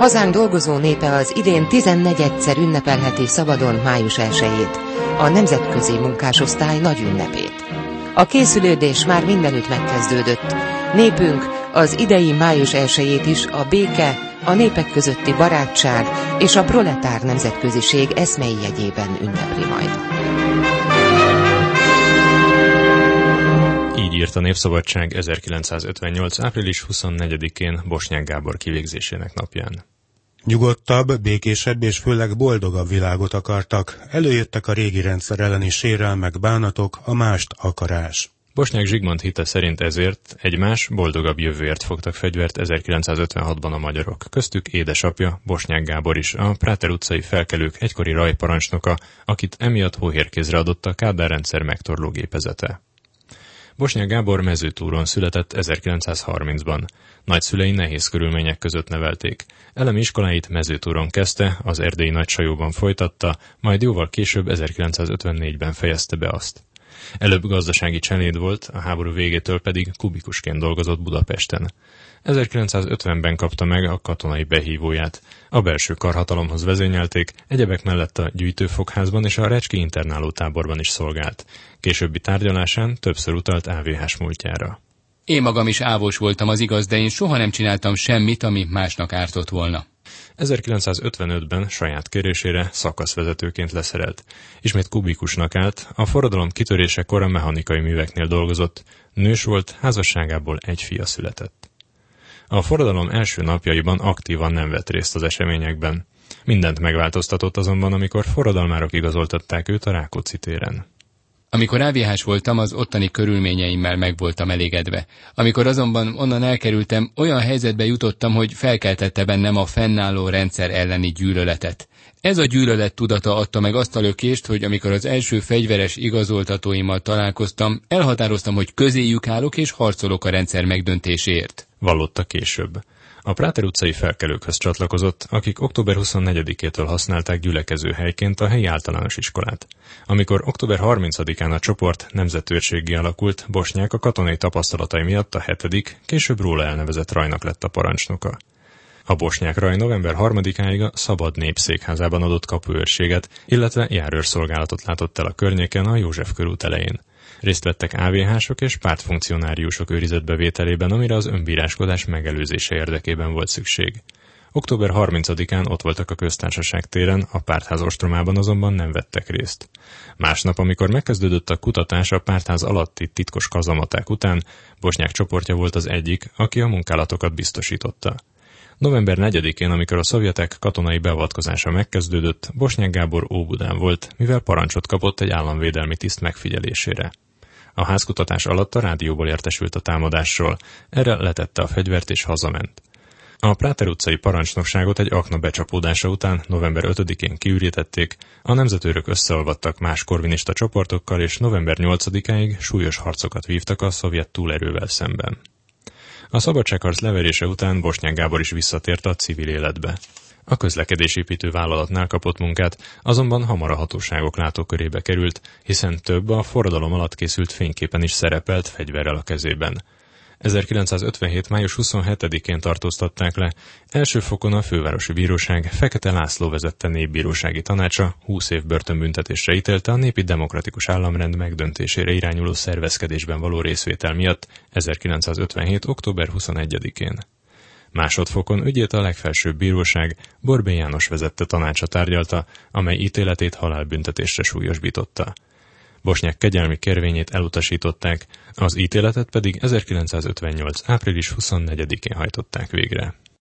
Hazánk dolgozó népe az idén 14-szer ünnepelheti szabadon május 1-ét, a Nemzetközi Munkásosztály nagy ünnepét. A készülődés már mindenütt megkezdődött. Népünk az idei május 1-ét is a béke, a népek közötti barátság és a proletár nemzetköziség eszmei jegyében ünnepli majd. Így írt a Népszabadság 1958. április 24-én Bosnyák Gábor kivégzésének napján. Nyugodtabb, békésebb és főleg boldogabb világot akartak. Előjöttek a régi rendszer elleni sérelmek, bánatok, a mást akarás. Bosnyák Zsigmond hite szerint ezért egy más, boldogabb jövőért fogtak fegyvert 1956-ban a magyarok. Köztük édesapja, Bosnyák Gábor is, a Práter utcai felkelők egykori rajparancsnoka, akit emiatt hóhérkézre adott a Kádár rendszer megtorló gépezete. Bosnyák Gábor Mezőtúron született 1930-ban. Nagyszülei nehéz körülmények között nevelték. Elemi iskoláit Mezőtúron kezdte, az erdélyi Nagysajóban folytatta, majd jóval később 1954-ben fejezte be azt. Előbb gazdasági cseléd volt, a háború végétől pedig kubikusként dolgozott Budapesten. 1950-ben kapta meg a katonai behívóját. A belső karhatalomhoz vezényelték, egyebek mellett a gyűjtőfogházban és a Recski internáló táborban is szolgált. Későbbi tárgyalásán többször utalt AVH-s múltjára. Én magam is ávós voltam, az igaz, de én soha nem csináltam semmit, ami másnak ártott volna. 1955-ben saját kérésére szakaszvezetőként leszerelt. Ismét kubikusnak állt, a forradalom kitörésekor a mechanikai műveknél dolgozott, nős volt, házasságából egy fia született. A forradalom első napjaiban aktívan nem vett részt az eseményekben. Mindent megváltoztatott azonban, amikor forradalmárok igazoltatták őt a Rákóczi téren. Amikor AVH-s voltam, az ottani körülményeimmel meg voltam elégedve. Amikor azonban onnan elkerültem, olyan helyzetbe jutottam, hogy felkeltette bennem a fennálló rendszer elleni gyűlöletet. Ez a gyűlölet tudata adta meg azt a lökést, hogy amikor az első fegyveres igazoltatóimmal találkoztam, elhatároztam, hogy közéjük állok és harcolok a rendszer megdöntéséért. Vallotta később. A Práter utcai felkelőkhöz csatlakozott, akik október 24-től használták gyülekező helyként a helyi általános iskolát. Amikor október 30-án a csoport nemzetőrséggé alakult, Bosnyák a katonai tapasztalatai miatt a 7., később róla elnevezett rajnak lett a parancsnoka. A Bosnyák raj november 3-áig a Szabad Nép székházában adott kapuőrséget, illetve járőrszolgálatot látott el a környéken a József körút elején. Részt vettek AVH-sok és pártfunkcionáriusok őrizetbevételében, amire az önbíráskodás megelőzése érdekében volt szükség. Október 30-án ott voltak a Köztársaság téren, a pártház ostromában azonban nem vettek részt. Másnap, amikor megkezdődött a kutatás a pártház alatti titkos kazamaták után, Bosnyák csoportja volt az egyik, aki a munkálatokat biztosította. November 4-én, amikor a szovjetek katonai beavatkozása megkezdődött, Bosnyák Gábor Óbudán volt, mivel parancsot kapott egy államvédelmi tiszt megfigyelésére. A házkutatás alatt a rádióból értesült a támadásról, erre letette a fegyvert és hazament. A Práter utcai parancsnokságot egy akna becsapódása után november 5-én kiürítették, a nemzetőrök összeolvadtak más korvinista csoportokkal, és november 8-áig súlyos harcokat vívtak a szovjet túlerővel szemben. A szabadságharc leverése után Bosnyák Gábor is visszatért a civil életbe. A közlekedésépítő vállalatnál kapott munkát, azonban hamar a hatóságok látókörébe került, hiszen több a forradalom alatt készült fényképen is szerepelt fegyverrel a kezében. 1957. május 27-én tartóztatták le, első fokon a fővárosi bíróság Fekete László vezette népbírósági tanácsa 20 év börtönbüntetésre ítélte a népi demokratikus államrend megdöntésére irányuló szervezkedésben való részvétel miatt 1957. október 21-én. Másodfokon ügyét a legfelsőbb bíróság Borbély János vezette tanácsa tárgyalta, amely ítéletét halálbüntetésre súlyosbította. Bosnyák kegyelmi kérvényét elutasították, az ítéletet pedig 1958. április 24-én hajtották végre.